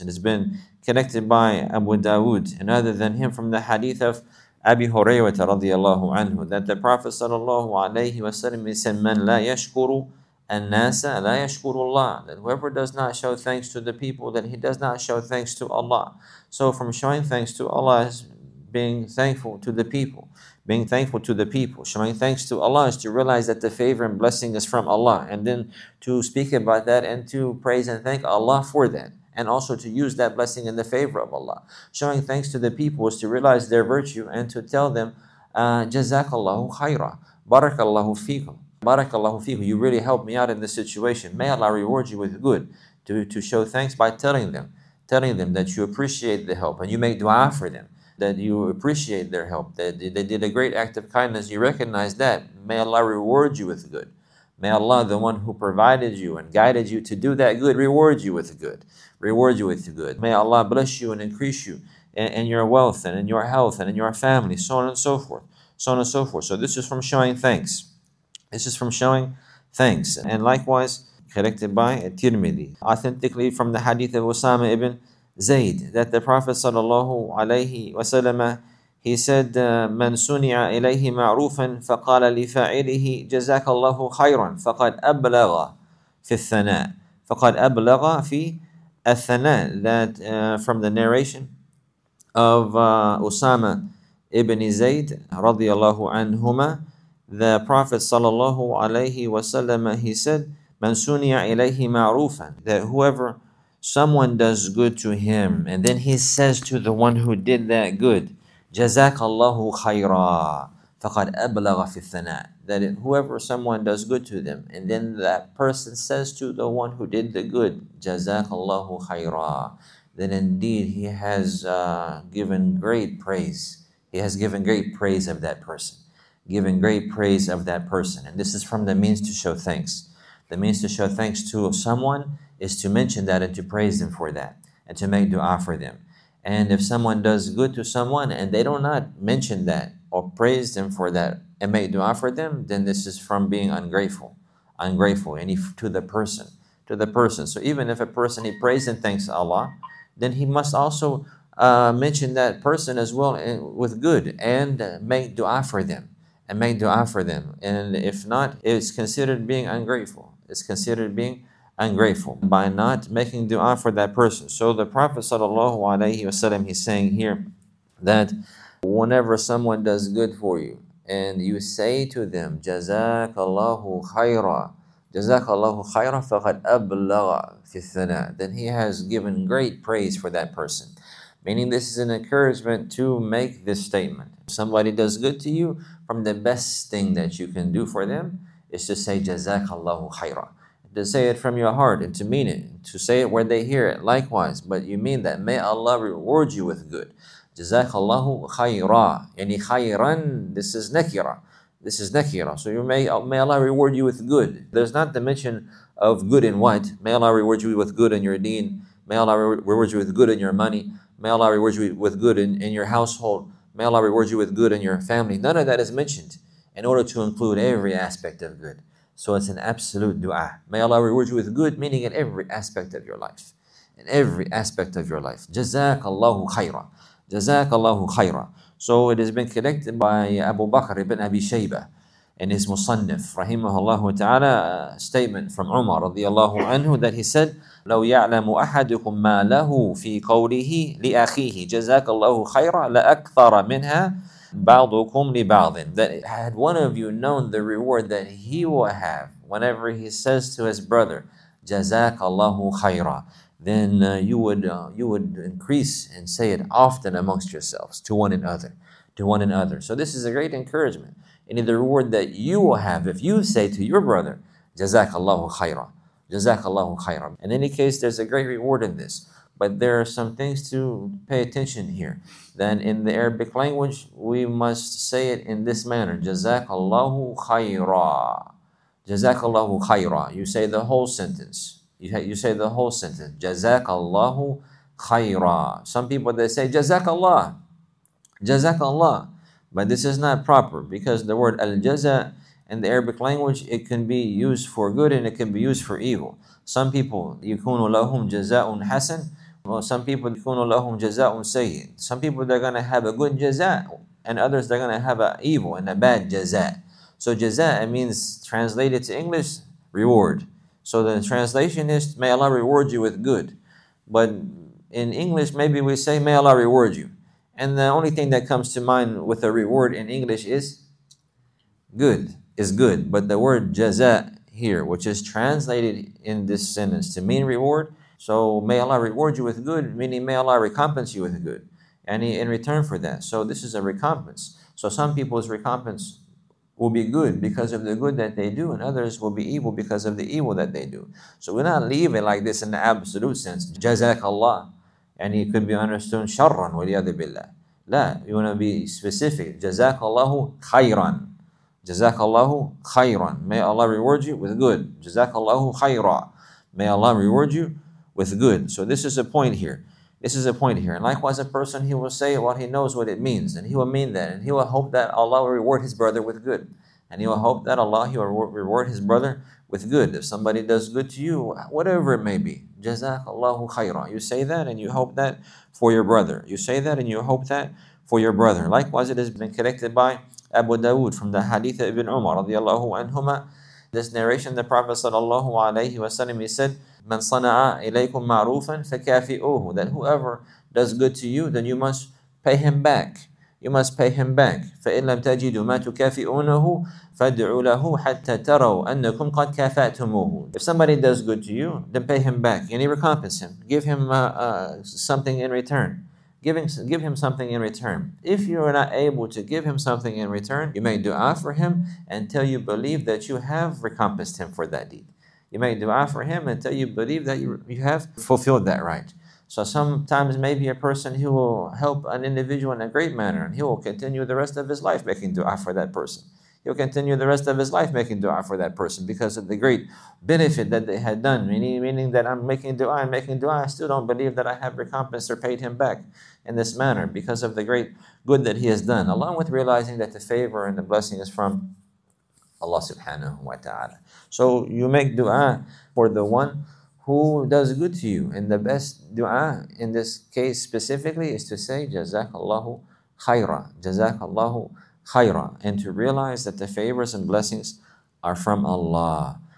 It has been connected by Abu Dawood and other than him from the hadith of Abi Hurayrah radiyallahu anhu that the Prophet sallallahu alayhi wasallam said, "Man la yashkuru an-nasa la yashkuru Allah." That whoever does not show thanks to the people, that he does not show thanks to Allah. So from showing thanks to Allah is being thankful to the people. Being thankful to the people. Showing thanks to Allah is to realize that the favor and blessing is from Allah, and then to speak about that and to praise and thank Allah for that, and also to use that blessing in the favor of Allah. Showing thanks to the people is to realize their virtue and to tell them, Jazakallahu khaira, Barakallahu fikum, Barakallahu fikum, you really helped me out in this situation. May Allah reward you with good. To show thanks by telling them that you appreciate the help and you make dua for them, that you appreciate their help, that they did a great act of kindness, you recognize that. May Allah reward you with good. May Allah, the one who provided you and guided you to do that good, reward you with good. Reward you with good. May Allah bless you and increase you in your wealth and in your health and in your family, so on and so forth. So on and so forth. So this is from showing thanks. This is from showing thanks. And likewise, collected by Tirmidhi, authentically from the hadith of Usama ibn Zayd, that the Prophet sallallahu alayhi wasallam, he said, "Man suni'a ilayhi ma'rufan faqala li fa'ilihi jazakallahu khayran faqad ablagha fi al-thana." Faqad ablagha fi al-thana. That from the narration of Usama ibn Zayd radiyallahu anhuma, the Prophet sallallahu alayhi wasallam, he said, "Man suni'a ilayhi ma'rufan," that whoever someone does good to him, and then he says to the one who did that good, Jazakallahu khaira, faqad ablagha fi thana. That whoever someone does good to them, and then that person says to the one who did the good, Jazakallahu khaira, then indeed he has given great praise. He has given great praise of that person. Given great praise of that person. And this is from the means to show thanks. The means to show thanks to someone is to mention that and to praise them for that and to make dua for them. And if someone does good to someone and they do not mention that or praise them for that and make dua for them, then this is from being ungrateful, and to the person. So even if a person, he prays and thanks Allah, then he must also mention that person as well with good and make dua for them. And if not, it's considered being ungrateful. It's considered being ungrateful by not making dua for that person. So the Prophet sallallahu alaihi wasallam, he's saying here that whenever someone does good for you and you say to them, Jazakallahu khaira, faqad ablagha fi thana, then he has given great praise for that person. Meaning this is an encouragement to make this statement. If somebody does good to you, from the best thing that you can do for them is to say Jazakallahu khaira. To say it from your heart and to mean it. To say it where they hear it. Likewise, but you mean that. May Allah reward you with good. Jazakallahu khaira. Yani khairan, this is nakira. So may Allah reward you with good. There's not the mention of good in what. May Allah reward you with good in your deen. May Allah reward you with good in your money. May Allah reward you with good in your household. May Allah reward you with good in your family. None of that is mentioned in order to include every aspect of good. So it's an absolute dua. May Allah reward you with good, meaning in every aspect of your life. In every aspect of your life. Jazakallahu khaira. Jazakallahu khaira. So it has been connected by Abu Bakr ibn Abi Shaybah in his Musannif, rahimahullah ta'ala, a statement from Umar radiyallahu anhu that he said, لو يعلم أحدكم ما له في قوله لأخيه جزاك الله خيرا لأكثر منها بعضكم لبعض. That had one of you known the reward that he will have whenever he says to his brother, جزاك الله خيرا, then you would increase and say it often amongst yourselves to one another. So this is a great encouragement. And the reward that you will have if you say to your brother, Jazakallahu khaira. Jazakallahu khaira. In any case, there's a great reward in this. But there are some things to pay attention here. Then in the Arabic language, we must say it in this manner. Jazakallahu khaira. Jazakallahu khaira. You say the whole sentence. You say the whole sentence. Jazakallahu khaira. Some people, they say Jazakallah. Jazakallah. But this is not proper because the word al-jaza in the Arabic language, it can be used for good and it can be used for evil. Some people, يكون لهم جزاء حسن Well, some people يكون لهم جزاء سيء. Some people they're going to have a good jaza, and others they're going to have an evil and a bad jaza. So jaza means, translated to English, reward. So the translation is, may Allah reward you with good. But in English, maybe we say, may Allah reward you. And the only thing that comes to mind with a reward in English is good, is good. But the word jaza here, which is translated in this sentence to mean reward, so may Allah reward you with good, meaning may Allah recompense you with good, and in return for that. So this is a recompense. So some people's recompense will be good because of the good that they do, and others will be evil because of the evil that they do. So we're not leave it like this in the absolute sense. Jazakallah, and it could be understood sharran waliyadu billah. La, you want to be specific. Jazakallahu khayran. Jazakallahu khayran. May Allah reward you with good. Jazakallahu khayra. May Allah reward you with good. So this is a point here. This is a point here. And likewise, a person, he will say what he knows what it means, and he will mean that, and he will hope that Allah will reward his brother with good. And he will hope that Allah, he will reward his brother with good. If somebody does good to you, whatever it may be, Jazakallahu khayra. You say that and you hope that for your brother. You say that and you hope that for your brother. Likewise, it has been collected by Abu Dawood from the hadith of Ibn Umar radiallahu anhuma. This narration, the Prophet sallallahu alayhi wasallam, he said, "Man sana'a ilaykum ma'rufan fakafi'uhu." That whoever does good to you, then you must pay him back. You must pay him back. فَإِن لَمْ تَجِدُوا مَا تُكَافِئُونَهُ فَادْعُوا لَهُ حَتَّى تَرَوْا أَنَّكُمْ قَدْ كَافَأْتُمُوهُ. If somebody does good to you, then pay him back. And recompense him. Give him something in return. Give him something in return. If you are not able to give him something in return, you make dua for him until you believe that you have recompensed him for that deed. You make dua for him until you believe that you have fulfilled that right. So sometimes maybe a person, he will help an individual in a great manner, and he will continue the rest of his life making dua for that person. He'll continue the rest of his life making dua for that person because of the great benefit that they had done. Meaning that I'm making dua, I still don't believe that I have recompensed or paid him back in this manner because of the great good that he has done, along with realizing that the favor and the blessing is from Allah subhanahu wa ta'ala. So you make dua for the one who does good to you. And the best dua in this case specifically is to say, Jazakallahu khayra, Jazakallahu khayra, and to realize that the favors and blessings are from Allah.